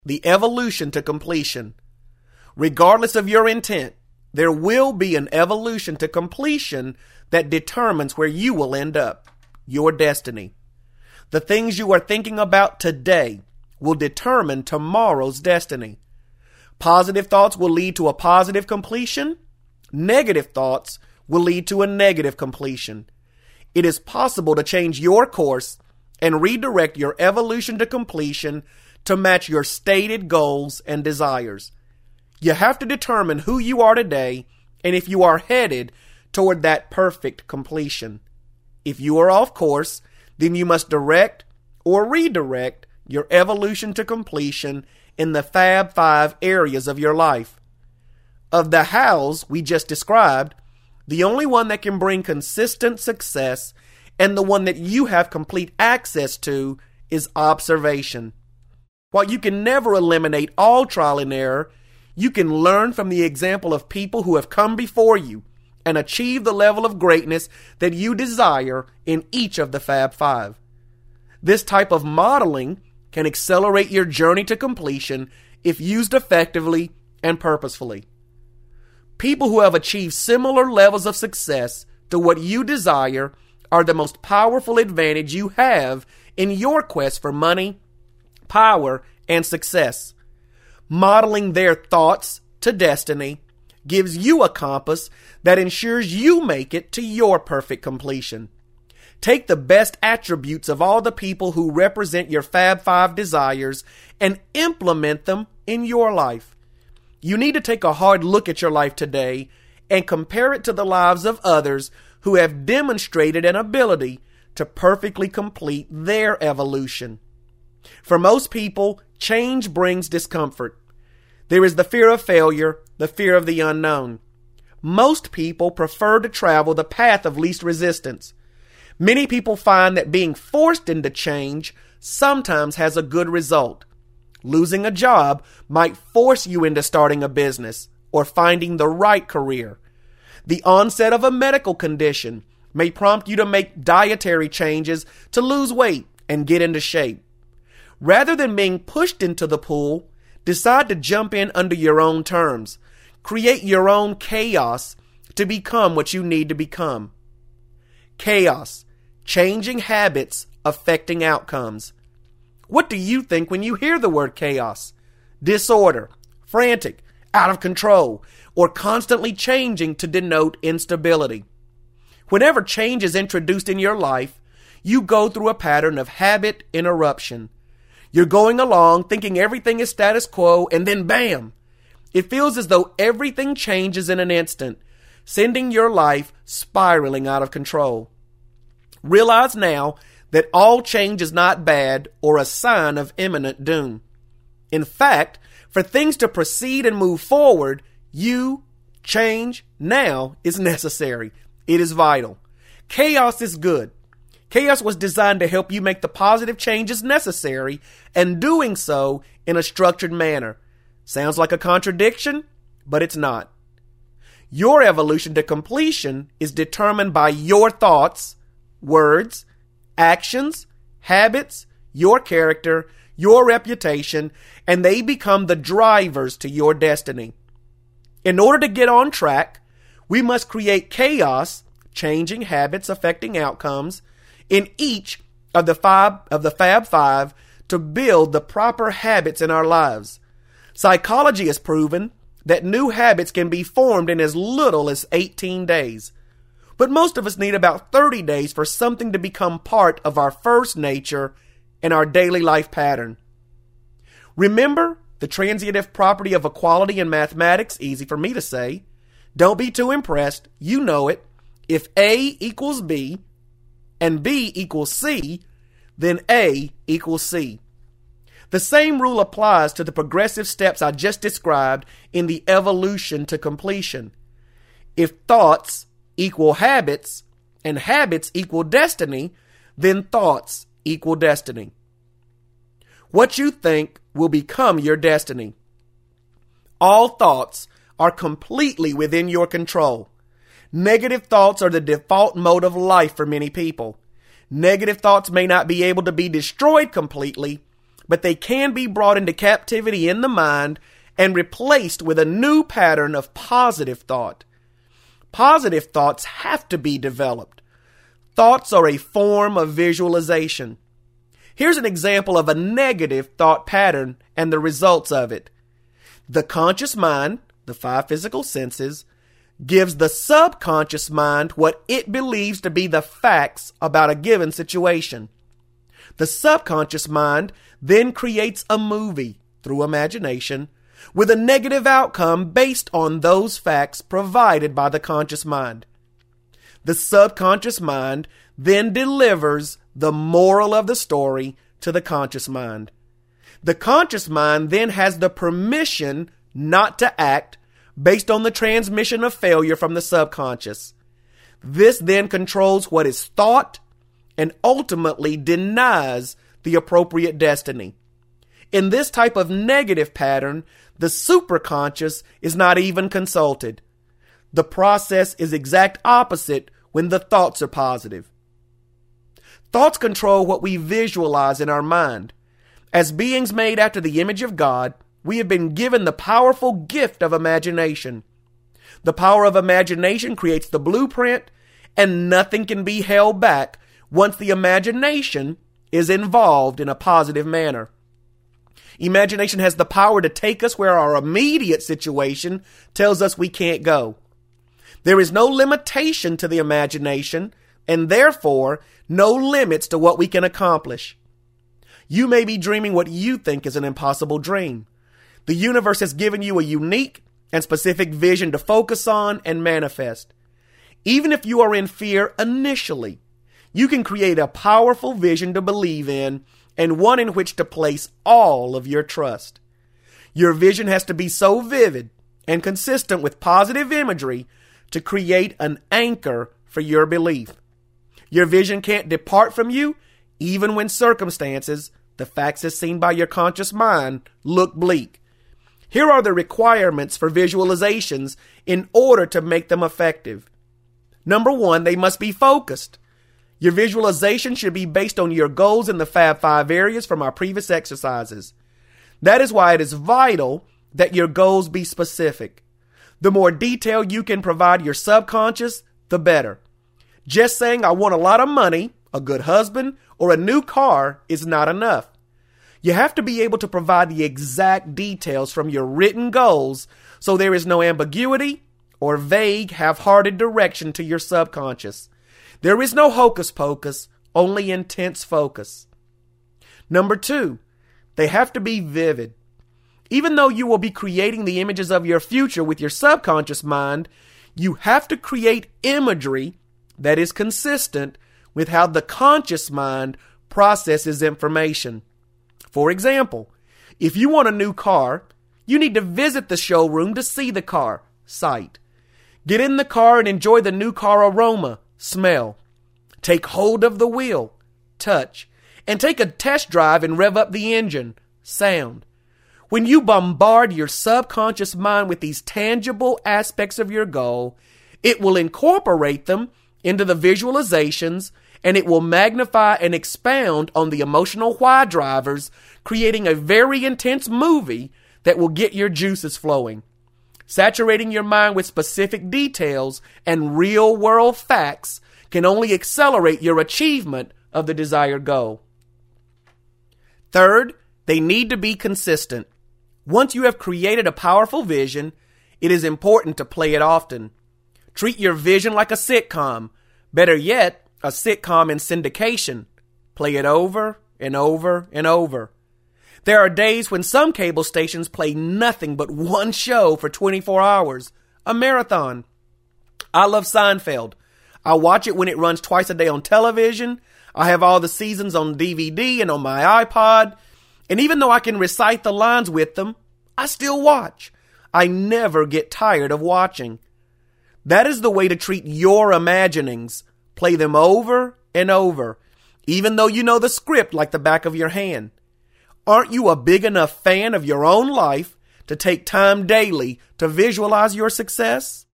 the evolution to completion. Regardless of your intent, there will be an evolution to completion that determines where you will end up, your destiny. The things you are thinking about today will determine tomorrow's destiny. Positive thoughts will lead to a positive completion. Negative thoughts will lead to a negative completion. It is possible to change your course and redirect your evolution to completion to match your stated goals and desires. You have to determine who you are today and if you are headed toward that perfect completion. If you are off course, then you must direct or redirect your evolution to completion in the Fab Five areas of your life. Of the hows we just described, the only one that can bring consistent success and the one that you have complete access to is observation. While you can never eliminate all trial and error, you can learn from the example of people who have come before you and achieve the level of greatness that you desire in each of the Fab Five. This type of modeling can accelerate your journey to completion if used effectively and purposefully. People who have achieved similar levels of success to what you desire are the most powerful advantage you have in your quest for money, power, and success. Modeling their thoughts to destiny gives you a compass that ensures you make it to your perfect completion. Take the best attributes of all the people who represent your Fab Five desires and implement them in your life. You need to take a hard look at your life today and compare it to the lives of others who have demonstrated an ability to perfectly complete their evolution. For most people, change brings discomfort. There is the fear of failure, the fear of the unknown. Most people prefer to travel the path of least resistance. Many people find that being forced into change sometimes has a good result. Losing a job might force you into starting a business or finding the right career. The onset of a medical condition may prompt you to make dietary changes to lose weight and get into shape. Rather than being pushed into the pool, decide to jump in under your own terms. Create your own chaos to become what you need to become. Chaos, changing habits, affecting outcomes. What do you think when you hear the word chaos? Disorder, frantic, out of control, or constantly changing to denote instability. Whenever change is introduced in your life, you go through a pattern of habit interruption. You're going along thinking everything is status quo, and then bam! It feels as though everything changes in an instant, sending your life spiraling out of control. Realize now that all change is not bad or a sign of imminent doom. In fact, for things to proceed and move forward, change now is necessary. It is vital. Chaos is good. Chaos was designed to help you make the positive changes necessary, and doing so in a structured manner. Sounds like a contradiction, but it's not. Your evolution to completion is determined by your thoughts, words, actions, habits, your character, your reputation, and they become the drivers to your destiny. In order to get on track, we must create chaos, changing habits affecting outcomes, in each of the Fab Five to build the proper habits in our lives. Psychology has proven that new habits can be formed in as little as 18 days. But most of us need about 30 days for something to become part of our first nature and our daily life pattern. Remember the transitive property of equality in mathematics? Easy for me to say. Don't be too impressed. You know it. If A equals B and B equals C, then A equals C. The same rule applies to the progressive steps I just described in the evolution to completion. If thoughts equal habits and habits equal destiny, then thoughts equal destiny. What you think will become your destiny. All thoughts are completely within your control. Negative thoughts are the default mode of life for many people. Negative thoughts may not be able to be destroyed completely, but they can be brought into captivity in the mind and replaced with a new pattern of positive thought. Positive thoughts have to be developed. Thoughts are a form of visualization. Here's an example of a negative thought pattern and the results of it. The conscious mind, the five physical senses, gives the subconscious mind what it believes to be the facts about a given situation. The subconscious mind then creates a movie through imagination with a negative outcome based on those facts provided by the conscious mind. The subconscious mind then delivers the moral of the story to the conscious mind. The conscious mind then has the permission not to act based on the transmission of failure from the subconscious. This then controls what is thought and ultimately denies the appropriate destiny. In this type of negative pattern, the superconscious is not even consulted. The process is exact opposite when the thoughts are positive. Thoughts control what we visualize in our mind. As beings made after the image of God, we have been given the powerful gift of imagination. The power of imagination creates the blueprint, and nothing can be held back once the imagination is involved in a positive manner. Imagination has the power to take us where our immediate situation tells us we can't go. There is no limitation to the imagination, and therefore no limits to what we can accomplish. You may be dreaming what you think is an impossible dream. The universe has given you a unique and specific vision to focus on and manifest. Even if you are in fear initially, you can create a powerful vision to believe in and one in which to place all of your trust. Your vision has to be so vivid and consistent with positive imagery to create an anchor for your belief. Your vision can't depart from you even when circumstances, the facts as seen by your conscious mind, look bleak. Here are the requirements for visualizations in order to make them effective. Number 1, they must be focused. Your visualization should be based on your goals in the Fab 5 areas from our previous exercises. That is why it is vital that your goals be specific. The more detail you can provide your subconscious, the better. Just saying I want a lot of money, a good husband, or a new car is not enough. You have to be able to provide the exact details from your written goals so there is no ambiguity or vague, half-hearted direction to your subconscious. There is no hocus pocus, only intense focus. Number 2, they have to be vivid. Even though you will be creating the images of your future with your subconscious mind, you have to create imagery that is consistent with how the conscious mind processes information. For example, if you want a new car, you need to visit the showroom to see the car, sight. Get in the car and enjoy the new car aroma, smell. Take hold of the wheel, touch. And take a test drive and rev up the engine, sound. When you bombard your subconscious mind with these tangible aspects of your goal, it will incorporate them into the visualizations, and it will magnify and expound on the emotional why drivers, creating a very intense movie that will get your juices flowing. Saturating your mind with specific details and real-world facts can only accelerate your achievement of the desired goal. Third, they need to be consistent. Once you have created a powerful vision, it is important to play it often. Treat your vision like a sitcom. Better yet, a sitcom in syndication. Play it over and over and over. There are days when some cable stations play nothing but one show for 24 hours. A marathon. I love Seinfeld. I watch it when it runs twice a day on television. I have all the seasons on DVD and on my iPod. And even though I can recite the lines with them, I still watch. I never get tired of watching. That is the way to treat your imaginings. Play them over and over, even though you know the script like the back of your hand. Aren't you a big enough fan of your own life to take time daily to visualize your success?